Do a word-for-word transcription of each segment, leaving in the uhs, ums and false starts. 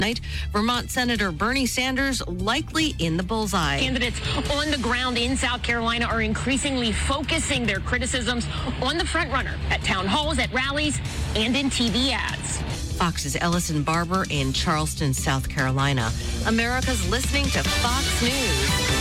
Night, Vermont Senator Bernie Sanders likely in the bullseye. Candidates on the ground in South Carolina are increasingly focusing their criticisms on the frontrunner at town halls, at rallies, and in T V ads. Fox's Ellison Barber in Charleston, South Carolina. America's listening to Fox News.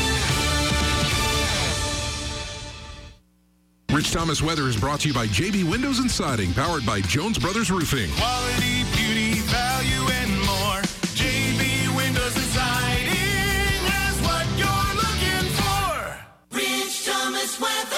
Rich Thomas Weather is brought to you by J B Windows and Siding, powered by Jones Brothers Roofing. Quality, beauty, value, and more. J B Windows and Siding has what you're looking for. Rich Thomas Weather.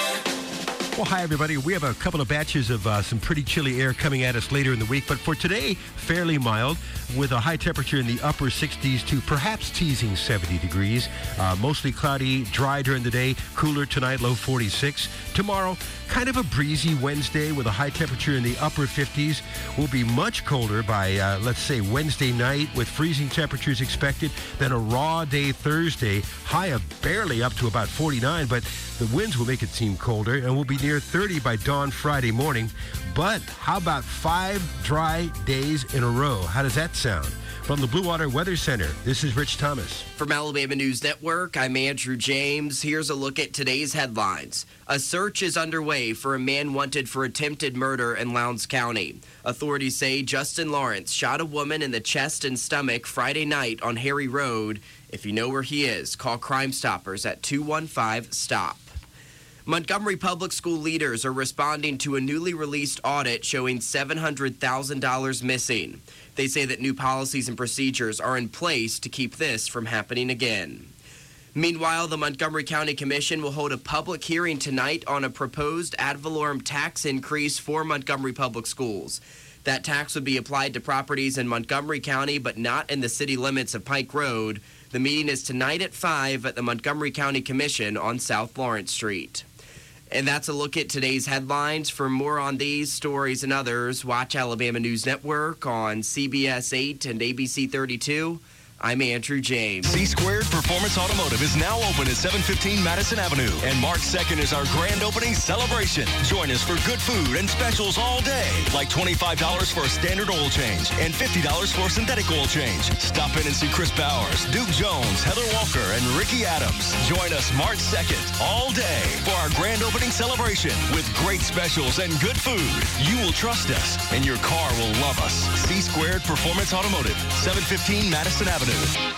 Well, hi, everybody. We have a couple of batches of uh, some pretty chilly air coming at us later in the week. But for today, fairly mild with a high temperature in the upper sixties to perhaps teasing seventy degrees. Uh, mostly cloudy, dry during the day. Cooler tonight, low forty-six. Tomorrow, kind of a breezy Wednesday with a high temperature in the upper fifties. Will be much colder by, uh, let's say, Wednesday night with freezing temperatures expected. Then a raw day Thursday, high of barely up to about forty-nine. But the winds will make it seem colder and will be near thirty by dawn Friday morning. But how about five dry days in a row? How does that sound? From the Blue Water Weather Center, this is Rich Thomas. From Alabama News Network, I'm Andrew James. Here's a look at today's headlines. A search is underway for a man wanted for attempted murder in Lowndes County. Authorities say Justin Lawrence shot a woman in the chest and stomach Friday night on Harry Road. If you know where he is, call Crime Stoppers at two one five, STOP. Montgomery Public School leaders are responding to a newly released audit showing seven hundred thousand dollars missing. They say that new policies and procedures are in place to keep this from happening again. Meanwhile, the Montgomery County Commission will hold a public hearing tonight on a proposed ad valorem tax increase for Montgomery Public Schools. That tax would be applied to properties in Montgomery County, but not in the city limits of Pike Road. The meeting is tonight at five at the Montgomery County Commission on South Lawrence Street. And that's a look at today's headlines. For more on these stories and others, watch Alabama News Network on C B S eight and A B C thirty-two. I'm Andrew James. C Squared Performance Automotive is now open at seven fifteen Madison Avenue. And March second is our grand opening celebration. Join us for good food and specials all day. Like twenty-five dollars for a standard oil change and fifty dollars for a synthetic oil change. Stop in and see Chris Bowers, Duke Jones, Heather Walker, and Ricky Adams. Join us March second all day for our grand opening celebration with great specials and good food. You will trust us and your car will love us. C Squared Performance Automotive, seven fifteen Madison Avenue.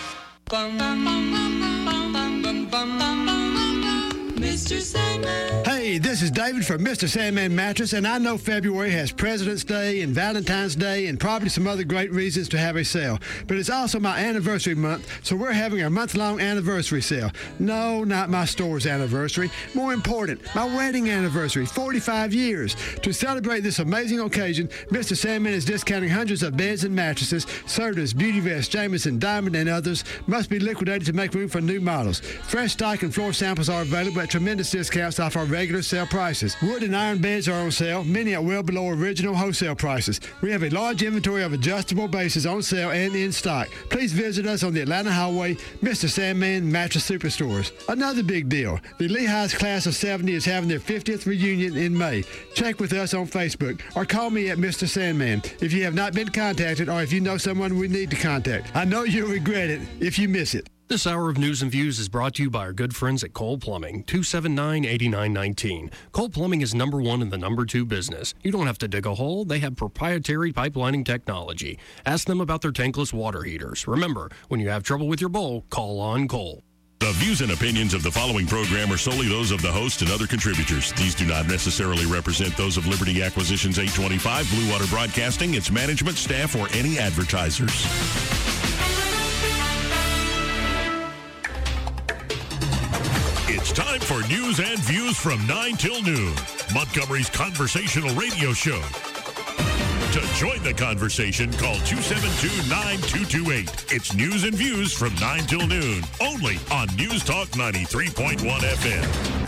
Mister Sandman. Hey, this is David from Mister Sandman Mattress, and I know February has President's Day and Valentine's Day and probably some other great reasons to have a sale. But it's also my anniversary month, so we're having our month-long anniversary sale. No, not my store's anniversary. More important, my wedding anniversary, forty-five years. To celebrate this amazing occasion, Mister Sandman is discounting hundreds of beds and mattresses. Sertas, Beauty Vest, Jamison, Diamond, and others must be liquidated to make room for new models. Fresh stock and floor samples are available at tremendous discounts off our regular sale prices. Wood and iron beds are on sale, many at well below original wholesale prices. We have a large inventory of adjustable bases on sale and in stock. Please visit us on the Atlanta Highway, Mister Sandman Mattress Superstores. Another big deal, the Lehigh's Class of seventy is having their fiftieth reunion in May. Check with us on Facebook or call me at Mister Sandman if you have not been contacted or if you know someone we need to contact. I know you'll regret it if you miss it. This hour of News and Views is brought to you by our good friends at Cole Plumbing, two seven nine, eight nine one nine. Cole Plumbing is number one in the number two business. You don't have to dig a hole. They have proprietary pipelining technology. Ask them about their tankless water heaters. Remember, when you have trouble with your bowl, call on Cole. The views and opinions of the following program are solely those of the host and other contributors. These do not necessarily represent those of Liberty Acquisitions eight twenty-five, Blue Water Broadcasting, its management, staff, or any advertisers. It's time for News and Views from nine till noon, Montgomery's conversational radio show. To join the conversation, call two seven two, nine two two eight. It's News and Views from nine till noon, only on News Talk ninety-three point one F M.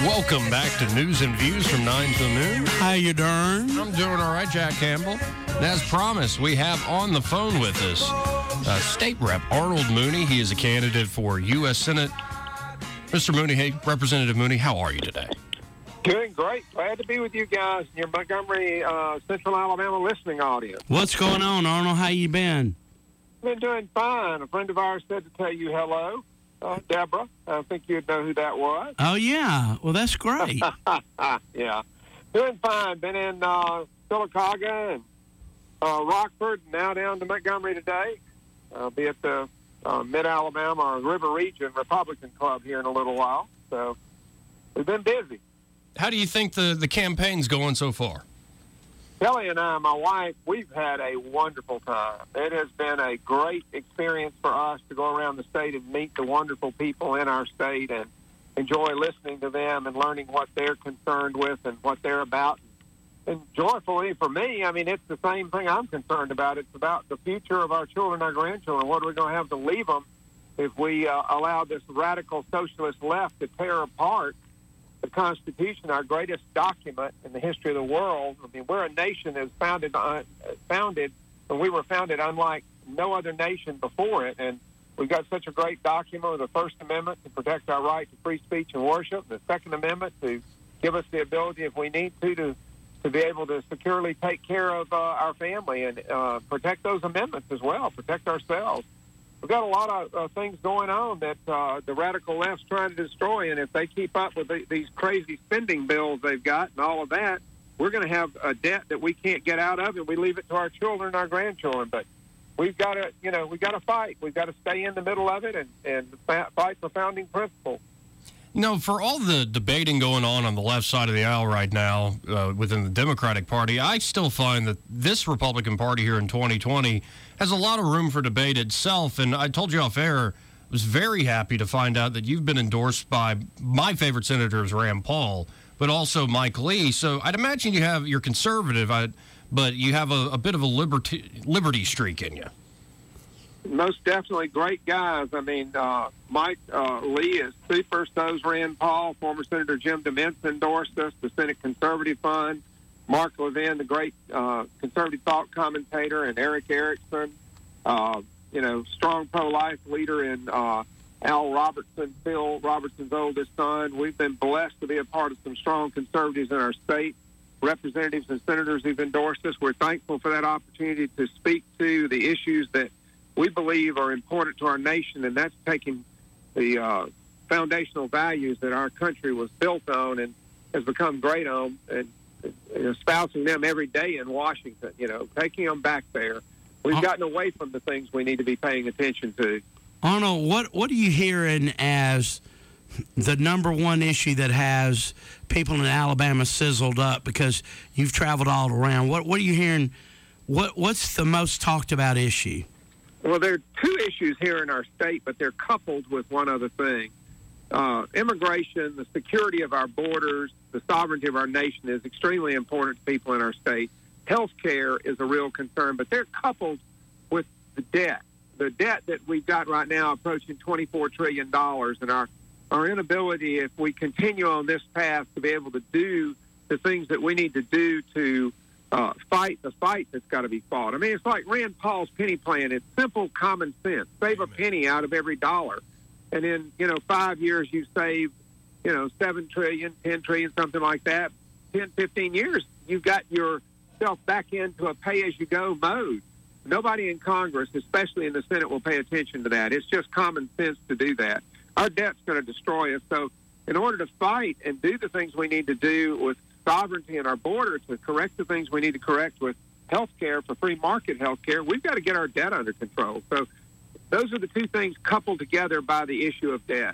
Welcome back to News and Views from nine till noon. How you doing? I'm doing all right, Jack Campbell. And as promised, we have on the phone with us uh, State Rep Arnold Mooney. He is a candidate for U S Senate. Mister Mooney, hey, Representative Mooney, how are you today? Doing great. Glad to be with you guys and your Montgomery, uh, Central Alabama listening audience. What's going on, Arnold? How you been? Been doing fine. A friend of ours said to tell you hello. Uh, Deborah, I think you'd know who that was. Oh, yeah. Well, that's great. Yeah. Doing fine. Been in uh, Sylacauga and uh, Rockford, and now down to Montgomery today. I'll be at the uh, Mid-Alabama or River Region Republican Club here in a little while. So we've been busy. How do you think the, the campaign's going so far? Kelly and I, my wife, we've had a wonderful time. It has been a great experience for us to go around the state and meet the wonderful people in our state and enjoy listening to them and learning what they're concerned with and what they're about. And joyfully for me, I mean, it's the same thing I'm concerned about. It's about the future of our children, our grandchildren. What are we going to have to leave them if we uh, allow this radical socialist left to tear apart the Constitution, our greatest document in the history of the world? I mean, we're a nation that's founded, uh, founded, and we were founded unlike no other nation before it. And we've got such a great document with the First Amendment to protect our right to free speech and worship, and the Second Amendment to give us the ability, if we need to, to, to be able to securely take care of uh, our family and uh, protect those amendments as well, protect ourselves. We've got a lot of uh, things going on that uh, the radical left's trying to destroy, and if they keep up with the, these crazy spending bills they've got and all of that, we're going to have a debt that we can't get out of, and we leave it to our children and our grandchildren. But we've got to, you know, we've got to fight. We've got to stay in the middle of it and, and fight for founding principles. No, for all the debating going on on the left side of the aisle right now uh, within the Democratic Party, I still find that this Republican Party here in twenty twenty has a lot of room for debate itself. And I told you off air, I was very happy to find out that you've been endorsed by my favorite senator is Rand Paul, but also Mike Lee. So I'd imagine you have, you're conservative, I, but you have a, a bit of a liberty, liberty streak in you. Most definitely great guys. I mean, uh, Mike uh, Lee is super. So's Rand Paul. Former Senator Jim DeMintz endorsed us, the Senate Conservative Fund. Mark Levin, the great uh, conservative thought commentator, and Eric Erickson, uh, you know, strong pro-life leader in uh, Al Robertson, Phil Robertson's oldest son. We've been blessed to be a part of some strong conservatives in our state. Representatives and senators who've endorsed us. We're thankful for that opportunity to speak to the issues that we believe are important to our nation, and that's taking the uh, foundational values that our country was built on and has become great on, and, and espousing them every day in Washington, you know, taking them back there. We've gotten away from the things we need to be paying attention to. Arnold, what, what are you hearing as the number one issue that has people in Alabama sizzled up, because you've traveled all around? What, what are you hearing? What, what's the most talked about issue? Well, there are two issues here in our state, but they're coupled with one other thing. Uh, immigration, the security of our borders, the sovereignty of our nation is extremely important to people in our state. Health care is a real concern, but they're coupled with the debt. The debt that we've got right now approaching twenty-four trillion dollars, and our, our inability, if we continue on this path, to be able to do the things that we need to do to Uh, fight the fight that's got to be fought. I mean, it's like Rand Paul's penny plan. It's simple common sense. Save a penny out of every dollar. And in, you know, five years you save, you know, seven trillion, ten trillion, something like that. ten, fifteen years, you've got yourself back into a pay-as-you-go mode. Nobody in Congress, especially in the Senate, will pay attention to that. It's just common sense to do that. Our debt's going to destroy us. So in order to fight and do the things we need to do with sovereignty in our border, to correct the things we need to correct with health care, for free market health care, we've got to get our debt under control. So those are the two things coupled together by the issue of debt.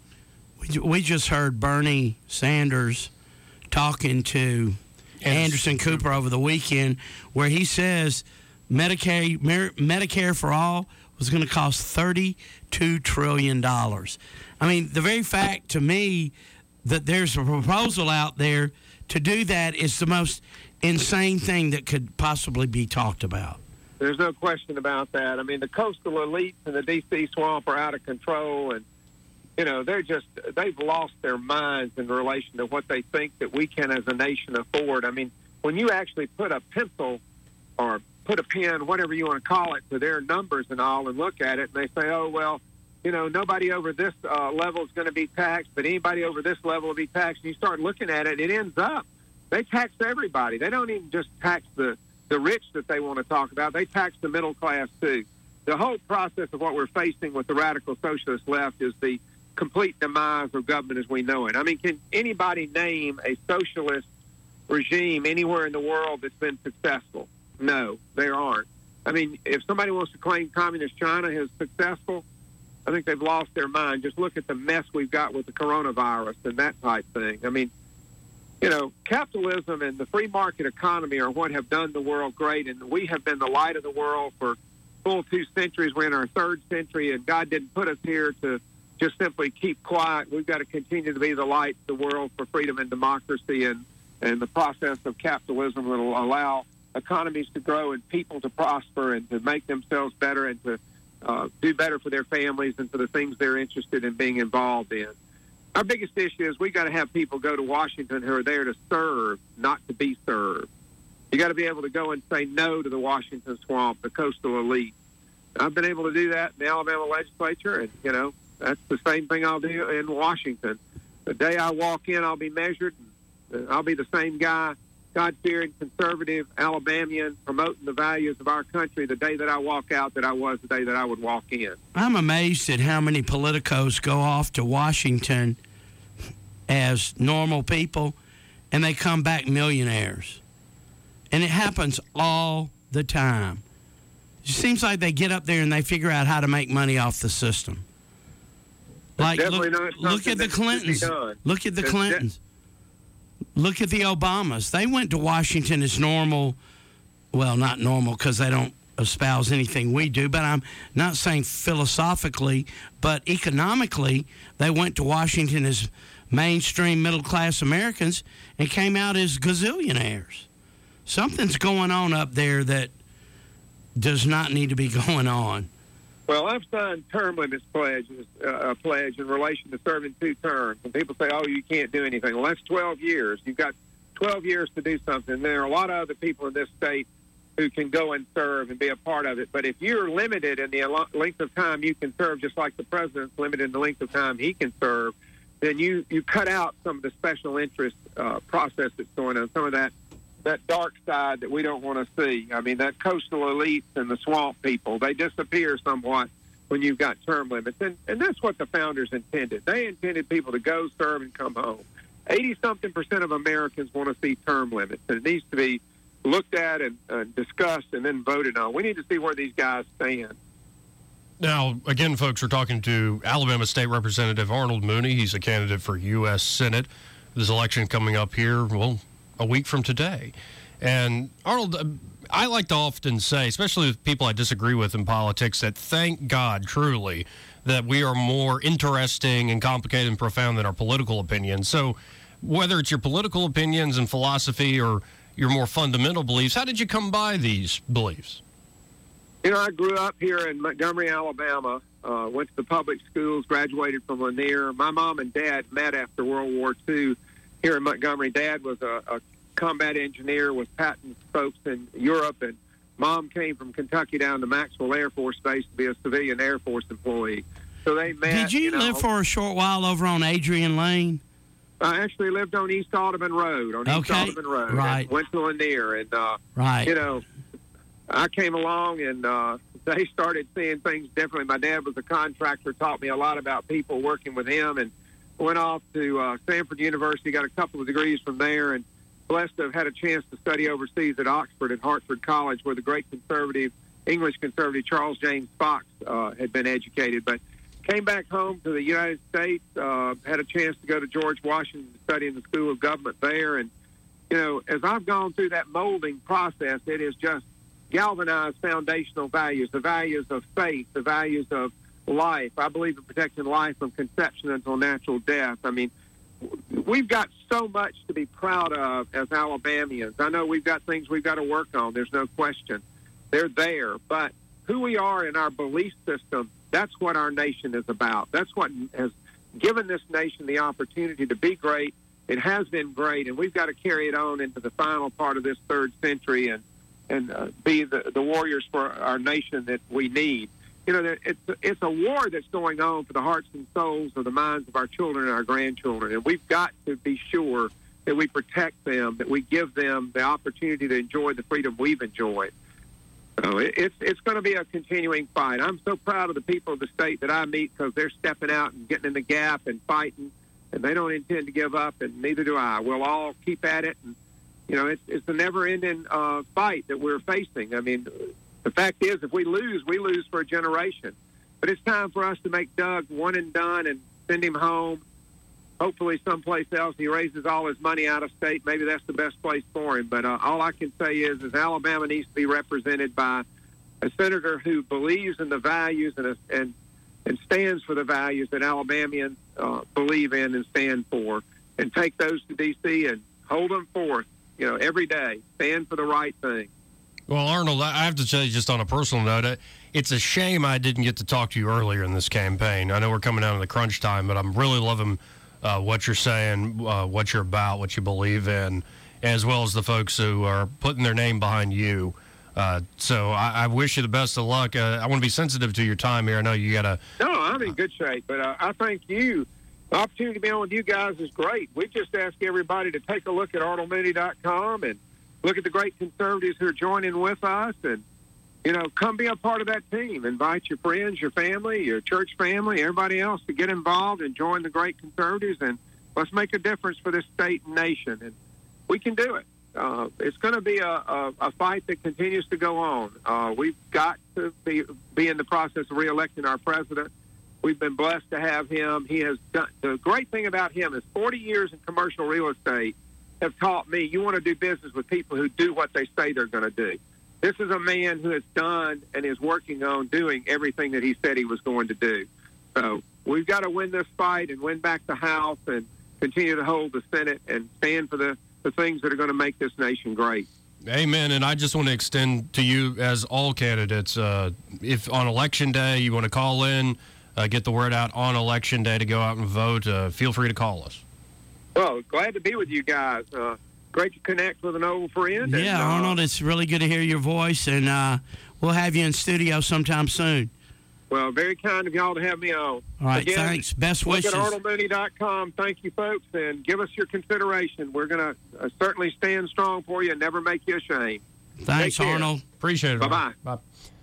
We, we just heard Bernie Sanders talking to Anderson Cooper over the weekend, where he says Medicare, Medicare for all was going to cost thirty-two trillion dollars. I mean, the very fact to me that there's a proposal out there to do that is the most insane thing that could possibly be talked about. There's no question about that. I mean, the coastal elites and the D C swamp are out of control, and you know, they're just, they've lost their minds in relation to what they think that we can as a nation afford. I mean, when you actually put a pencil or put a pen, whatever you want to call it, to their numbers and all and look at it, and they say, oh, well, you know, nobody over this uh, level is going to be taxed, but anybody over this level will be taxed. And you start looking at it, it ends up, they tax everybody. They don't even just tax the, the rich that they want to talk about. They tax the middle class, too. The whole process of what we're facing with the radical socialist left is the complete demise of government as we know it. I mean, can anybody name a socialist regime anywhere in the world that's been successful? No, there aren't. I mean, if somebody wants to claim communist China is successful, I think they've lost their mind. Just look at the mess we've got with the coronavirus and that type thing. I mean, you know, capitalism and the free market economy are what have done the world great, and we have been the light of the world for full two centuries. We're in our third century, and God didn't put us here to just simply keep quiet. We've got to continue to be the light of the world for freedom and democracy, and, and the process of capitalism that will allow economies to grow and people to prosper and to make themselves better and to uh, do better for their families and for the things they're interested in being involved in. Our biggest issue is we've got to have people go to Washington who are there to serve, not to be served. You got to be able to go and say no to the Washington swamp, the coastal elite. I've been able to do that in the Alabama legislature, and, you know, that's the same thing I'll do in Washington. The day I walk in, I'll be measured. And I'll be the same guy, God-fearing, conservative, Alabamian, promoting the values of our country the day that I walk out that I was the day that I would walk in. I'm amazed at how many politicos go off to Washington as normal people, and they come back millionaires. And it happens all the time. It seems like they get up there and they figure out how to make money off the system. Like, look, look at the Clintons. Look at the Clintons. Look at the Obamas. They went to Washington as normal. Well, not normal because they don't espouse anything we do, but I'm not saying philosophically, but economically, they went to Washington as mainstream middle-class Americans and came out as gazillionaires. Something's going on up there that does not need to be going on. Well, I've signed term limits pledges, uh, a pledge in relation to serving two terms. And people say, oh, you can't do anything. Well, that's twelve years. You've got twelve years to do something. There are a lot of other people in this state who can go and serve and be a part of it. But if you're limited in the length of time you can serve, just like the president's limited in the length of time he can serve, then you, you cut out some of the special interest uh, process that's going on, some of that that dark side that we don't want to see. I mean, that coastal elites and the swamp people, they disappear somewhat when you've got term limits. And, and that's what the founders intended. They intended people to go, serve, and come home. eighty-something percent of Americans want to see term limits, and it needs to be looked at and uh, discussed and then voted on. We need to see where these guys stand. Now, again, folks, we're talking to Alabama State Representative Arnold Mooney. He's a candidate for U S Senate. This election coming up here, well, a week from today. And Arnold, I like to often say, especially with people I disagree with in politics, that thank God, truly, that we are more interesting and complicated and profound than our political opinions. So whether it's your political opinions and philosophy or your more fundamental beliefs, how did you come by these beliefs? You know, I grew up here in Montgomery, Alabama, uh, went to the public schools, graduated from Lanier. My mom and dad met after World War Two here in Montgomery. Dad was a, a combat engineer with patent folks in Europe, and Mom came from Kentucky down to Maxwell Air Force Base to be a civilian Air Force employee. So they met. Did you, you know, live for a short while over on Adrian Lane? I actually lived on East Audubon Road, on East okay. Audubon Road. Right. Went to Lanier, and, uh, right. you know, I came along, and uh, they started seeing things differently. My dad was a contractor, taught me a lot about people working with him, and went off to uh, Stanford University, got a couple of degrees from there, and blessed to have had a chance to study overseas at Oxford, at Hartford College, where the great conservative, English conservative Charles James Fox uh, had been educated. But came back home to the United States, uh, had a chance to go to George Washington to study in the School of Government there. And, you know, as I've gone through that molding process, it has just galvanized foundational values, the values of faith, the values of life. I believe in protecting life from conception until natural death. I mean, we've got so much to be proud of as Alabamians. I know we've got things we've got to work on. There's no question. They're there. But who we are in our belief system, that's what our nation is about. That's what has given this nation the opportunity to be great. It has been great, and we've got to carry it on into the final part of this third century and and uh, be the, the warriors for our nation that we need. You know, it's it's a war that's going on for the hearts and souls of the minds of our children and our grandchildren, and we've got to be sure that we protect them, that we give them the opportunity to enjoy the freedom we've enjoyed. So it, it's it's going to be a continuing fight. I'm so proud of the people of the state that I meet because they're stepping out and getting in the gap and fighting, and they don't intend to give up, and neither do I. We'll all keep at it, and you know, it's it's a never-ending uh, fight that we're facing. I mean, the fact is, if we lose, we lose for a generation. But it's time for us to make Doug one and done and send him home. Hopefully someplace else. He raises all his money out of state. Maybe that's the best place for him. But uh, all I can say is, is Alabama needs to be represented by a senator who believes in the values and and and stands for the values that Alabamians uh, believe in and stand for, and take those to D C and hold them forth. You know, every day, stand for the right thing. Well, Arnold, I have to tell you, just on a personal note, it's a shame I didn't get to talk to you earlier in this campaign. I know we're coming down to the crunch time, but I'm really loving uh, what you're saying, uh, what you're about, what you believe in, as well as the folks who are putting their name behind you. Uh, so I, I wish you the best of luck. Uh, I want to be sensitive to your time here. I know you got to... No, I'm in good shape, but uh, I thank you. The opportunity to be on with you guys is great. We just ask everybody to take a look at arnold mooney dot com and look at the great conservatives who are joining with us, and, you know, come be a part of that team. Invite your friends, your family, your church family, everybody else to get involved and join the great conservatives, and let's make a difference for this state and nation. And we can do it. Uh, it's going to be a, a, a fight that continues to go on. Uh, we've got to be, be in the process of reelecting our president. We've been blessed to have him. He has done, the great thing about him is forty years in commercial real estate have taught me you want to do business with people who do what they say they're going to do. This is a man who has done and is working on doing everything that he said he was going to do. So we've got to win this fight and win back the House and continue to hold the Senate and stand for the, the things that are going to make this nation great. Amen. And I just want to extend to you, as all candidates, uh, if on Election Day you want to call in, Uh, get the word out on Election Day to go out and vote, uh, feel free to call us. Well, glad to be with you guys. Uh, great to connect with an old friend. Yeah, and, uh, Arnold, it's really good to hear your voice, and uh, we'll have you in studio sometime soon. Well, very kind of y'all to have me on. All right, Again, thanks. Best look wishes. at arnold mooney dot com. Thank you, folks, and give us your consideration. We're going to uh, certainly stand strong for you and never make you ashamed. Thanks, Arnold. Appreciate it. Bye-bye. Bye.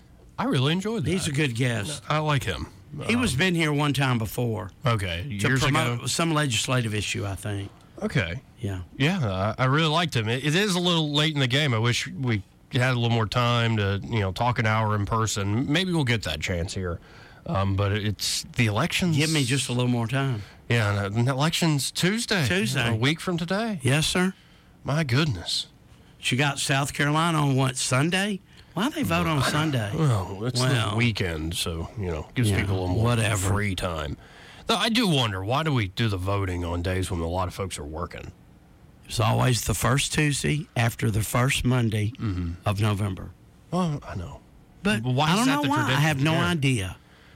I really enjoyed that. He's a good guest. I like him. He was been here one time before. Okay, to years promote ago. some legislative issue, I think. Okay. Yeah. Yeah, I, I really liked him. It, it is a little late in the game. I wish we had a little more time to, you know, talk an hour in person. Maybe we'll get that chance here. Um, but it's the elections. Give me just a little more time. Yeah, and the election's Tuesday. Tuesday. A week from today. Yes, sir. My goodness. She got South Carolina on what, Sunday? Why do they vote on Sunday? Well, it's Well. the weekend, so, you know, gives Yeah, people a little more whatever. free time. Though I do wonder, why do we do the voting on days when a lot of folks are working? It's always the first Tuesday after the first Monday of November. Well, I know. But why I is don't that know the why. I tradition? have no Yeah. idea.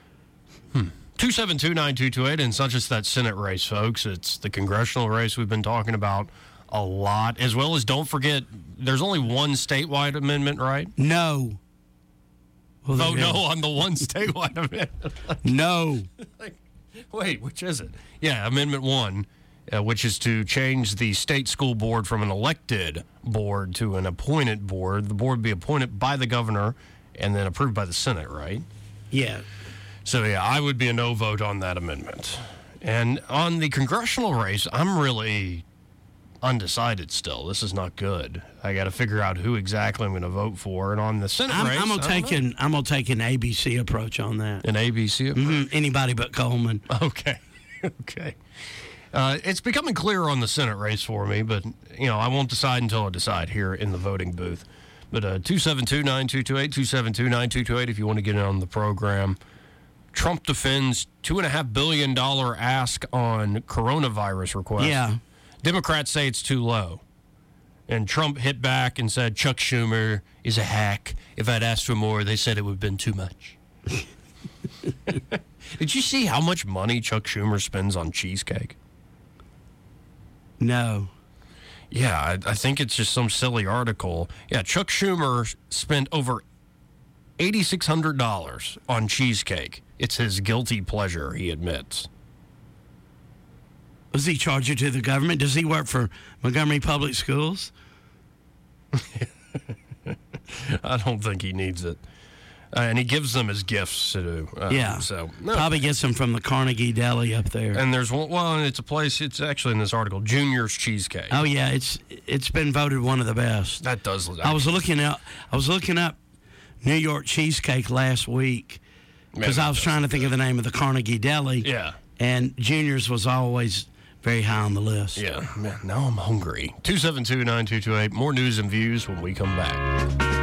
two seven two, nine two two eight, and it's not just that Senate race, folks. It's the congressional race we've been talking about a lot, as well as, don't forget, there's only one statewide amendment, right? No. Well, Vote there no is. on the one statewide amendment. No. Like, wait, which is it? Yeah, Amendment one, uh, which is to change the state school board from an elected board to an appointed board. The board be appointed by the governor and then approved by the Senate, right? Yeah. So, yeah, I would be a no vote on that amendment. And on the congressional race, I'm really undecided still. This is not good. I got to figure out who exactly I'm going to vote for. And on the Senate I'm, race, I'm gonna I don't take know. an I'm gonna take an A B C approach on that. An A B C approach? Mhm, anybody but Coleman. Okay. Okay. Uh, it's becoming clearer on the Senate race for me, but, you know, I won't decide until I decide here in the voting booth. But uh, two seven two, nine two two eight, two seven two, nine two two eight if you want to get in on the program. Trump defends two point five billion dollars ask on coronavirus request. Yeah. Democrats say it's too low. And Trump hit back and said Chuck Schumer is a hack. If I'd asked for more, they said it would have been too much. Did you see how much money Chuck Schumer spends on cheesecake? No. Yeah, I, I think it's just some silly article. Yeah, Chuck Schumer spent over eight thousand six hundred dollars on cheesecake. It's his guilty pleasure, he admits. Does he charge it to the government? Does he work for Montgomery Public Schools? I don't think he needs it. Uh, and he gives them as gifts to do. Uh, yeah. So no. Probably gets them from the Carnegie Deli up there. And there's one, well, it's a place, it's actually in this article, Junior's Cheesecake. Oh, yeah. It's It's been voted one of the best. That does look I was looking up, I was looking up New York Cheesecake last week because I was trying to think of the name of the Carnegie Deli. Yeah. And Junior's was always very high on the list. Yeah. Man, now I'm hungry. two seven two, nine two two eight. More news and views when we come back.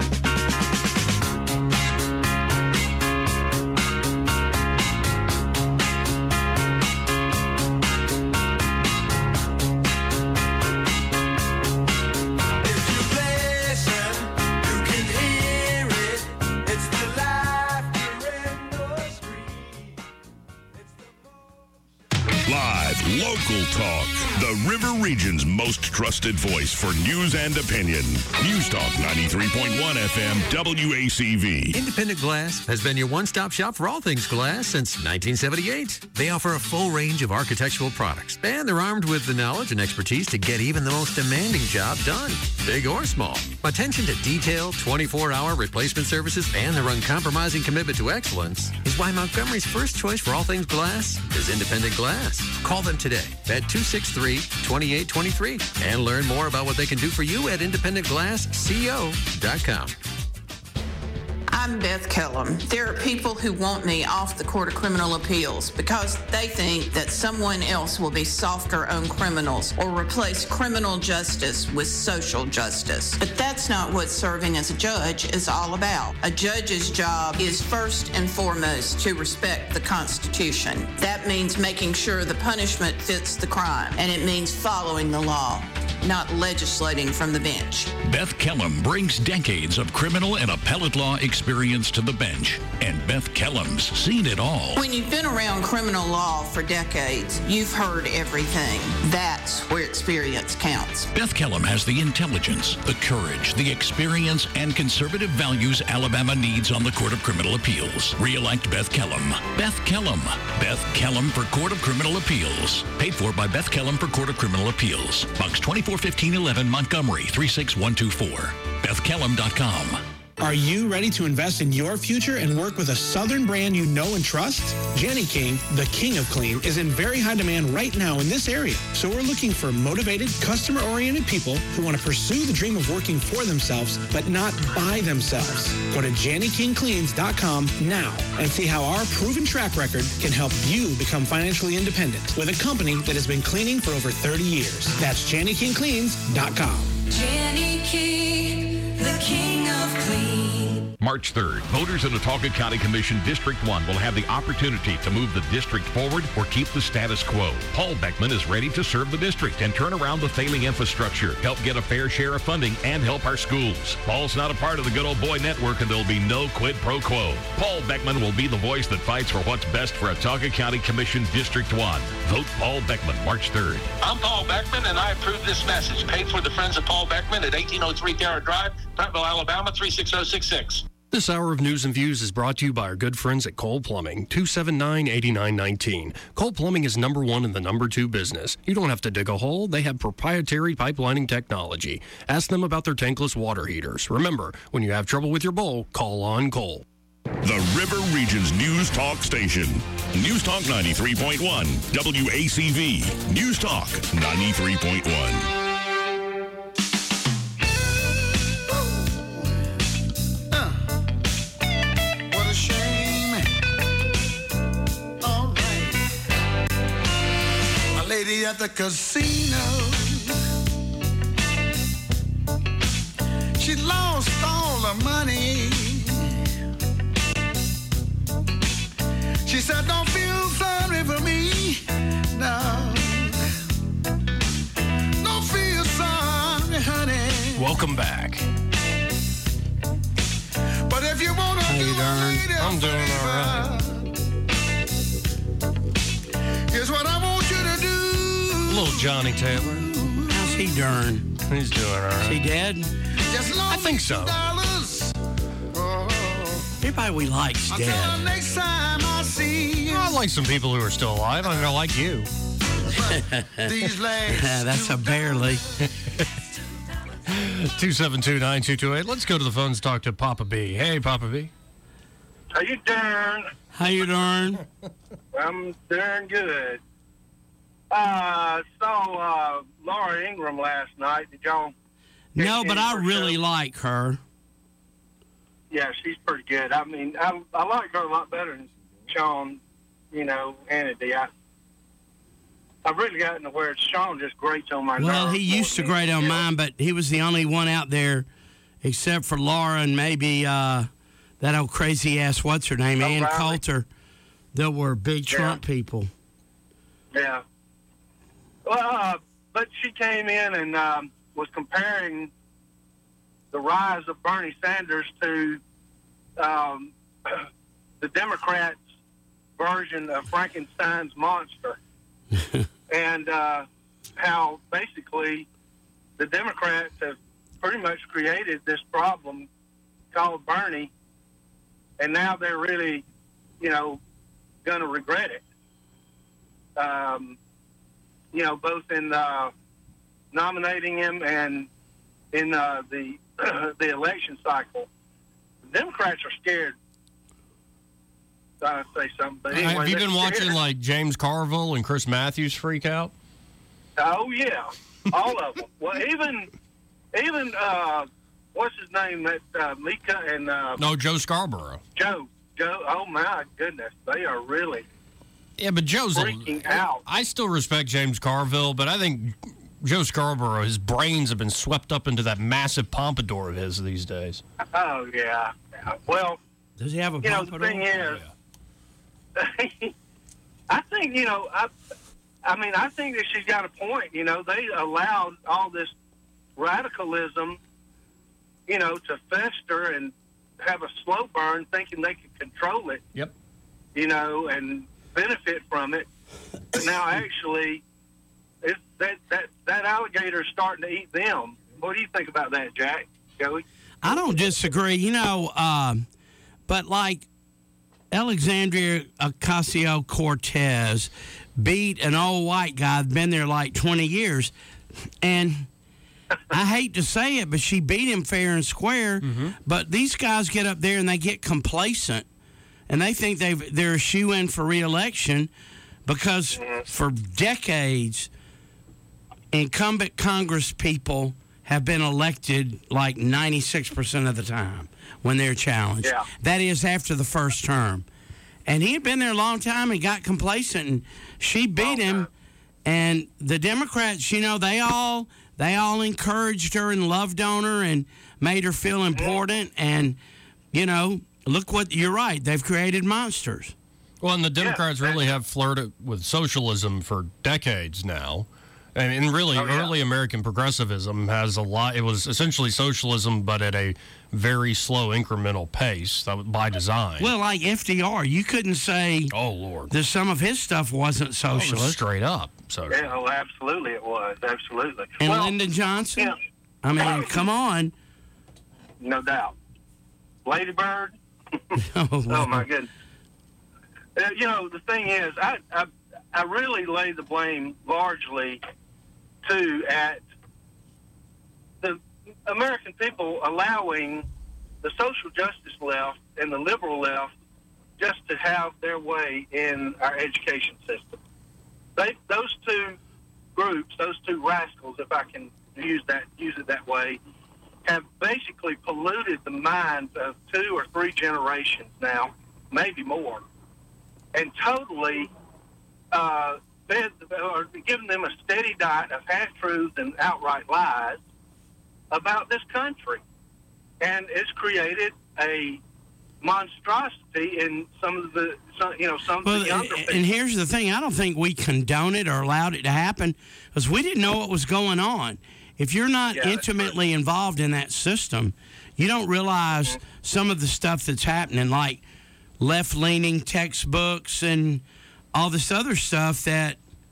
Local Talk, the River Region's most trusted voice for news and opinion. News Talk ninety-three point one F M W A C V. Independent Glass has been your one-stop shop for all things glass since nineteen seventy-eight. They offer a full range of architectural products, and they're armed with the knowledge and expertise to get even the most demanding job done, big or small. Attention to detail, twenty-four hour replacement services, and their uncompromising commitment to excellence is why Montgomery's first choice for all things glass is Independent Glass. Call them today at two six three, two eight two three and learn more about what they can do for you at independent glass co dot com. I'm Beth Kellum. There are people who want me off the Court of Criminal Appeals because they think that someone else will be softer on criminals or replace criminal justice with social justice. But that's not what serving as a judge is all about. A judge's job is first and foremost to respect the Constitution. That means making sure the punishment fits the crime, and it means following the law, not legislating from the bench. Beth Kellum brings decades of criminal and appellate law experience to the bench, and Beth Kellum's seen it all. When you've been around criminal law for decades, you've heard everything. That's where experience counts. Beth Kellum has the intelligence, the courage, the experience, and conservative values Alabama needs on the Court of Criminal Appeals. Re-elect Beth Kellum. Beth Kellum. Beth Kellum for Court of Criminal Appeals. Paid for by Beth Kellum for Court of Criminal Appeals. Box twenty-four fifteen eleven, Montgomery, three six one two four. Beth Kellum dot com. Are you ready to invest in your future and work with a Southern brand you know and trust? Jenny King, the king of clean, is in very high demand right now in this area. So we're looking for motivated, customer-oriented people who want to pursue the dream of working for themselves, but not by themselves. Go to Jenny King Cleans dot com now and see how our proven track record can help you become financially independent with a company that has been cleaning for over thirty years. That's Jenny King Cleans dot com. Jenny King, the king of clean. March third, voters in Autauga County Commission District one will have the opportunity to move the district forward or keep the status quo. Paul Beckman is ready to serve the district and turn around the failing infrastructure, help get a fair share of funding, and help our schools. Paul's not a part of the Good Old Boy Network, and there'll be no quid pro quo. Paul Beckman will be the voice that fights for what's best for Autauga County Commission District one. Vote Paul Beckman March third. I'm Paul Beckman, and I approve this message. Paid for the Friends of Paul Beckman at eighteen oh three Garrett Drive, Prattville, Alabama, three six oh six six. This hour of News and Views is brought to you by our good friends at Cole Plumbing, two seven nine, eight nine one nine. Cole Plumbing is number one in the number two business. You don't have to dig a hole. They have proprietary pipelining technology. Ask them about their tankless water heaters. Remember, when you have trouble with your bowl, call on Cole. The River Region's News Talk station. News Talk ninety-three point one, W A C V. News Talk ninety-three point one. Lady at the casino, she lost all her money. She said, don't feel sorry for me, no. Don't feel sorry, honey. Welcome back. But if you want to How you doing? I'm doing all right. little Johnny Taylor. How's he doing? He's doing all right. Is he dead? I think so. Everybody we like's dead. Next time I see you. I like some people who are still alive. I'm gonna like you. These legs. That's a barely. two seven two, nine two two eight. Let's go to the phones, talk to Papa B. Hey, Papa B. How you doing? How you doing? I'm doing good. Uh, saw uh, Laura Ingram last night. Did y'all? No, but I really show? like her. Yeah, she's pretty good. I mean, I, I like her a lot better than Sean, you know, Hannity. I, I've really gotten to where Sean just grates on my nerves. Well, he used to grate on mine, but he was the only one out there, except for Laura and maybe uh, that old crazy-ass, what's her name, Oh, Ann Riley. Coulter, that were big Trump Yeah. people. Yeah. Well, uh, but she came in and um, was comparing the rise of Bernie Sanders to um, the Democrats' version of Frankenstein's monster. and uh, how basically the Democrats have pretty much created this problem called Bernie, and now they're really, you know, going to regret it. Um, you know, both in uh, nominating him and in uh, the the election cycle. The Democrats are scared. I'll say something, but anyway, Have you been they're watching scared. like James Carville and Chris Matthews freak out? Oh yeah, all of them. Well, even even uh, what's his name? That uh, Mika and uh, No, Joe Scarborough. Joe. Joe. Oh my goodness, they are really Yeah, but Joe's a, freaking out. I still respect James Carville, but I think Joe Scarborough, his brains have been swept up into that massive pompadour of his these days. Oh yeah. yeah. Well, does he have a you know, the pompadour? thing is, I think you know, I, I mean, I think that she's got a point. You know, they allowed all this radicalism, you know, to fester and have a slow burn, thinking they could control it. Yep. You know, and benefit from it. But now, actually, it, that that that alligator is starting to eat them. What do you think about that, Jack? Joey? I don't disagree, you know, um, but like Alexandria Ocasio-Cortez beat an old white guy that's been there like twenty years, and I hate to say it, but she beat him fair and square. But these guys get up there and they get complacent, and they think they've, they're a shoe-in for re-election because for decades, incumbent Congress people have been elected like ninety-six percent of the time when they're challenged. Yeah. That is after the first term. And he had been there a long time and got complacent, and she beat him. And the Democrats, you know, they all they all encouraged her and loved on her and made her feel important. And, you know, look what, you're right, they've created monsters. Well, and the Democrats really have flirted with socialism for decades now. And, and really, Oh, yeah. early American progressivism has a lot. It was essentially socialism, but at a very slow, incremental pace that was by design. Well, like F D R, you couldn't say oh, Lord, that some of his stuff wasn't Oh, it was socialist. straight up. So, Yeah, oh, absolutely it was. Absolutely. And well, Lyndon Johnson? yeah. I mean, come on. No doubt. Lady Bird. Oh, Oh my goodness. Uh, you know, the thing is, I, I I really lay the blame largely too at the American people allowing the social justice left and the liberal left just to have their way in our education system. They those two groups, those two rascals, if I can use that use it that way, have basically polluted the minds of two or three generations now, maybe more, and totally uh, fed, or given them a steady diet of half-truths and outright lies about this country. And it's created a monstrosity in some of the, some, you know, some Well, of the younger people. and here's the thing. I don't think we condone it or allowed it to happen because we didn't know what was going on. If you're not Yeah, intimately involved in that system, you don't realize some of the stuff that's happening, like left-leaning textbooks and all this other stuff that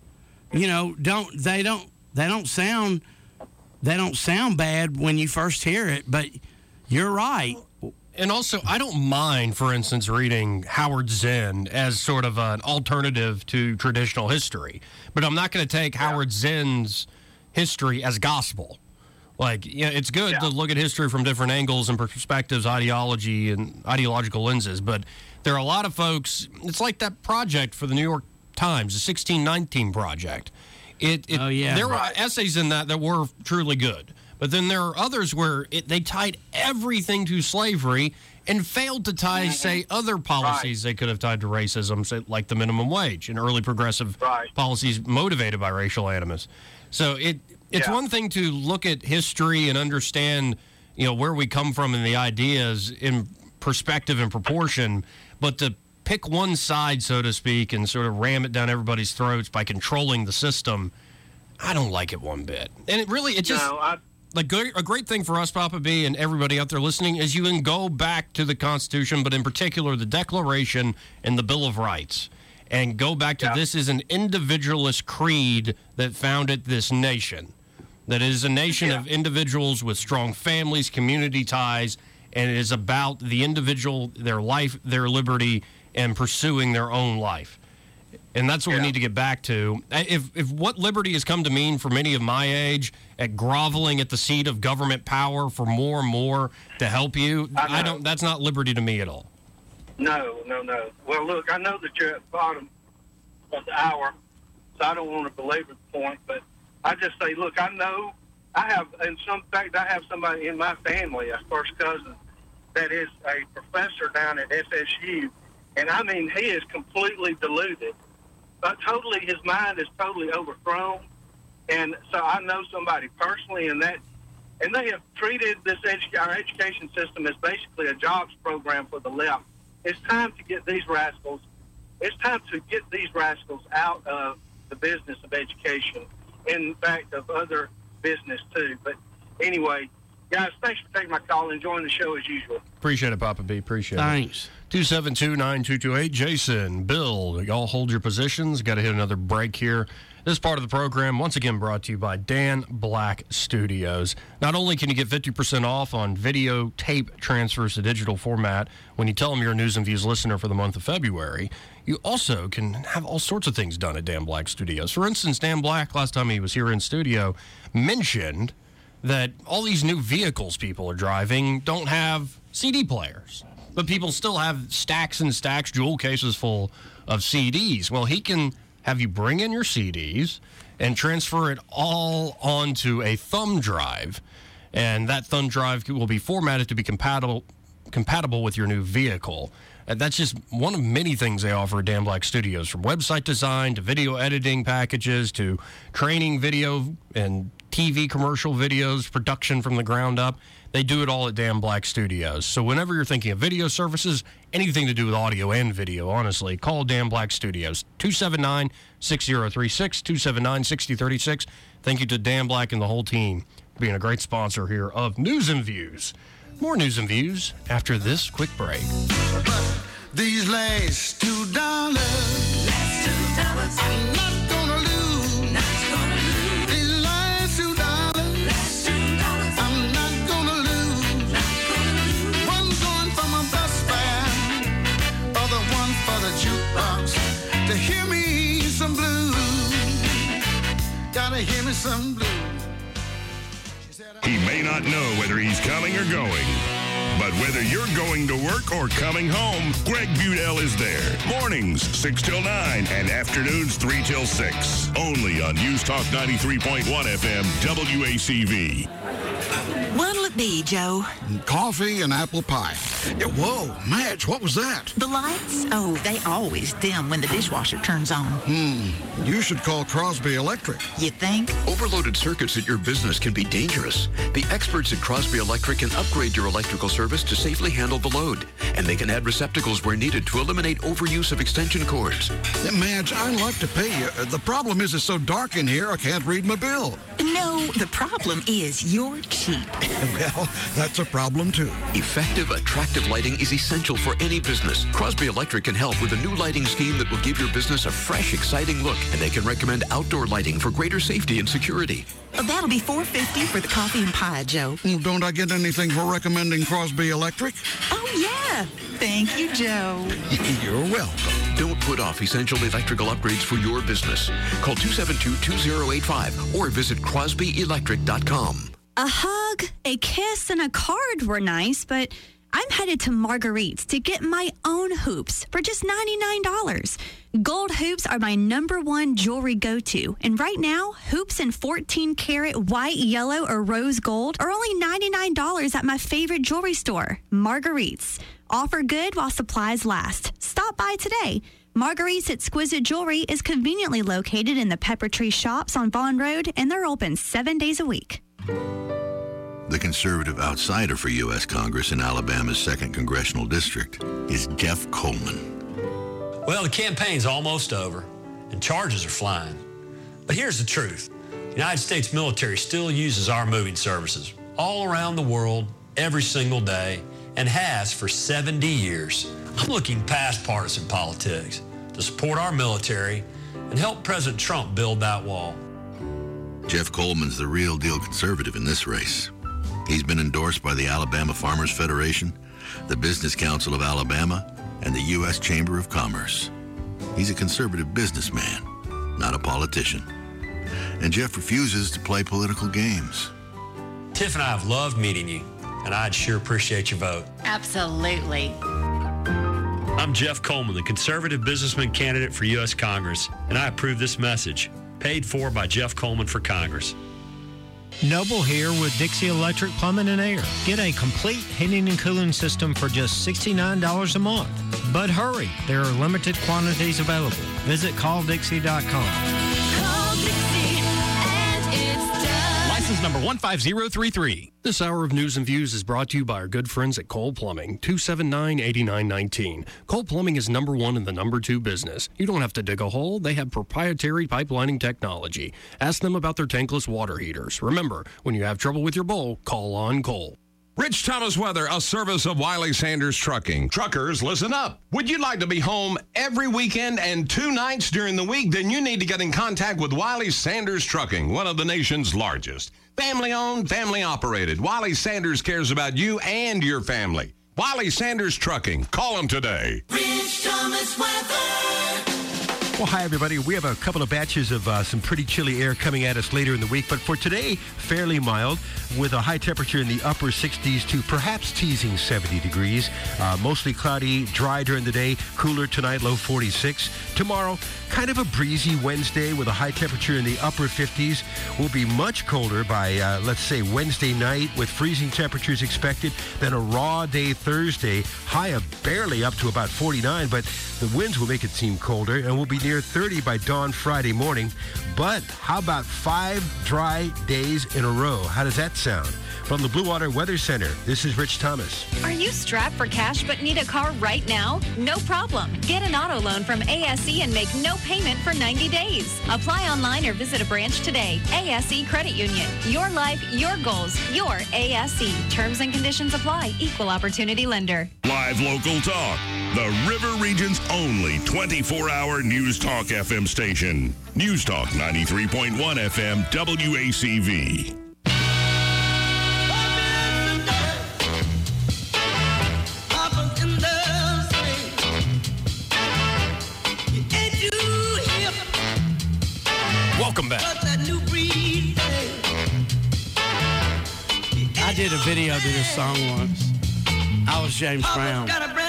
you know, don't they don't they don't sound they don't sound bad when you first hear it, but you're right. And also, I don't mind, for instance, reading Howard Zinn as sort of an alternative to traditional history. But I'm not going to take yeah. Howard Zinn's history as gospel. Like, you know, it's good yeah. to look at history from different angles and perspectives, ideology, and ideological lenses. But there are a lot of folks, it's like that project for the New York Times, the sixteen nineteen Project. It, it, oh, yeah. There right. were essays in that that were truly good. But then there are others where it, they tied everything to slavery and failed to tie, mm-hmm. say, other policies right. they could have tied to racism, say, like the minimum wage and early progressive right. policies motivated by racial animus. So it it's yeah. one thing to look at history and understand, you know, where we come from and the ideas in perspective and proportion, but to pick one side, so to speak, and sort of ram it down everybody's throats by controlling the system, I don't like it one bit. And it really, it just... No, I- Like a great thing for us, Papa B, and everybody out there listening, is you can go back to the Constitution, but in particular the Declaration and the Bill of Rights, and go back to yeah. this is an individualist creed that founded this nation. That it is a nation yeah. of individuals with strong families, community ties, and it is about the individual, their life, their liberty, and pursuing their own life. And that's what yeah. we need to get back to. If if what liberty has come to mean for many of my age, at groveling at the seat of government power for more and more to help you, I, I don't. That's not liberty to me at all. No, no, no. Well, look, I know that you're at the bottom of the hour, so I don't want to belabor the point, but I just say, look, I know I have, in some fact, I have somebody in my family, a first cousin, that is a professor down at S S U, and I mean, he is completely deluded. But totally, his mind is totally overthrown, and so I know somebody personally, and that, and they have treated this edu- our education system as basically a jobs program for the left. It's time to get these rascals. It's time to get these rascals out of the business of education. In fact, of other business too. But anyway, guys, thanks for taking my call. Enjoying the show as usual. Appreciate it, Papa B. Appreciate thanks. it. two seven two, nine two two eight. Jason, Bill, y'all hold your positions. Got to hit another break here. This part of the program, once again, brought to you by Dan Black Studios. Not only can you get fifty percent off on video tape transfers to digital format when you tell them you're a News and Views listener for the month of February, you also can have all sorts of things done at Dan Black Studios. For instance, Dan Black, last time he was here in studio, mentioned that all these new vehicles people are driving don't have C D players. But people still have stacks and stacks, jewel cases full of C Ds. Well, he can have you bring in your C Ds and transfer it all onto a thumb drive. And that thumb drive will be formatted to be compatible compatible with your new vehicle. And that's just one of many things they offer at Dan Black Studios, from website design to video editing packages to training video and T V commercial videos, production from the ground up. They do it all at Dan Black Studios. So whenever you're thinking of video services, anything to do with audio and video, honestly, call Dan Black Studios, two seven nine, six zero three six, two seven nine, six zero three six. Thank you to Dan Black and the whole team for being a great sponsor here of News and Views. More News and Views after this quick break. These last two dollars, last two dollars, I'm not gonna lose. Not gonna lose. These last two dollars, last two dollars, I'm not gonna lose. Not gonna lose. One going for my bus fare, other one for the jukebox to hear me some blues. Gotta hear me some blues. He may not know whether he's coming or going, but whether you're going to work or coming home, Greg Budell is there. Mornings, six till nine, and afternoons, three till six. Only on News Talk ninety-three point one F M, W A C V. What'll it be, Joe? Coffee and apple pie. Whoa, Madge, what was that? The lights? Oh, they always dim when the dishwasher turns on. Hmm, you should call Crosby Electric. You think? Overloaded circuits at your business can be dangerous. The experts at Crosby Electric can upgrade your electrical service to safely handle the load. And they can add receptacles where needed to eliminate overuse of extension cords. Yeah, Madge, I'd like to pay you. The problem is it's so dark in here I can't read my bill. No, the problem is you're cheap. Well, that's a problem too. Effective, attractive effective lighting is essential for any business. Crosby Electric can help with a new lighting scheme that will give your business a fresh, exciting look, and they can recommend outdoor lighting for greater safety and security. Oh, that'll be four dollars and fifty cents for the coffee and pie, Joe. Well, don't I get anything for recommending Crosby Electric? Oh, yeah. Thank you, Joe. You're welcome. Don't put off essential electrical upgrades for your business. Call two seven two, two zero eight five or visit crosby electric dot com. A hug, a kiss, and a card were nice, but I'm headed to Marguerite's to get my own hoops for just ninety-nine dollars. Gold hoops are my number one jewelry go-to, and right now, hoops in fourteen karat white, yellow, or rose gold are only ninety-nine dollars at my favorite jewelry store, Marguerite's. Offer good while supplies last. Stop by today. Marguerite's Exquisite Jewelry is conveniently located in the Pepper Tree Shops on Vaughn Road, and they're open seven days a week. The conservative outsider for U S Congress in Alabama's second congressional district is Jeff Coleman. Well, the campaign's almost over, and charges are flying. But here's the truth. The United States military still uses our moving services all around the world, every single day, and has for seventy years. I'm looking past partisan politics to support our military and help President Trump build that wall. Jeff Coleman's the real deal conservative in this race. He's been endorsed by the Alabama Farmers Federation, the Business Council of Alabama, and the U S Chamber of Commerce. He's a conservative businessman, not a politician. And Jeff refuses to play political games. Tiff and I have loved meeting you, and I'd sure appreciate your vote. Absolutely. I'm Jeff Coleman, the conservative businessman candidate for U S Congress, and I approve this message. Paid for by Jeff Coleman for Congress. Noble here with Dixie Electric Plumbing and Air. Get a complete heating and cooling system for just sixty-nine dollars a month. But hurry, there are limited quantities available. Visit call dixie dot com. Call Dixie and it's done. License number one five zero three three. This hour of News and Views is brought to you by our good friends at Cole Plumbing, two seven nine, eight nine one nine. Cole Plumbing is number one in the number two business. You don't have to dig a hole. They have proprietary pipelining technology. Ask them about their tankless water heaters. Remember, when you have trouble with your bowl, call on Cole. Rich Thomas Weather, a service of Wiley Sanders Trucking. Truckers, listen up. Would you like to be home every weekend and two nights during the week? Then you need to get in contact with Wiley Sanders Trucking, one of the nation's largest. Family-owned, family-operated. Wiley Sanders cares about you and your family. Wiley Sanders Trucking. Call them today. Rich Thomas Weather. Well, hi, everybody. We have a couple of batches of uh, some pretty chilly air coming at us later in the week. But for today, fairly mild with a high temperature in the upper sixties to perhaps teasing seventy degrees. Uh, mostly cloudy, dry during the day. Cooler tonight, low forty-six. Tomorrow, kind of a breezy Wednesday with a high temperature in the upper fifties. Will be much colder by, uh, let's say, Wednesday night with freezing temperatures expected. Then a raw day Thursday, high of barely up to about forty-nine. But the winds will make it seem colder and will be near thirty by dawn Friday morning. But how about five dry days in a row? How does that sound? From the Blue Water Weather Center, this is Rich Thomas. Are you strapped for cash but need a car right now? No problem. Get an auto loan from A S E and make no payment for ninety days. Apply online or visit a branch today. A S E Credit Union. Your life, your goals, your A S E. Terms and conditions apply. Equal opportunity lender. Live local talk. The River Region's only twenty-four hour News Talk F M station. News Talk ninety-three point one F M W A C V. Welcome back. I did a video to this song once. I was James Brown.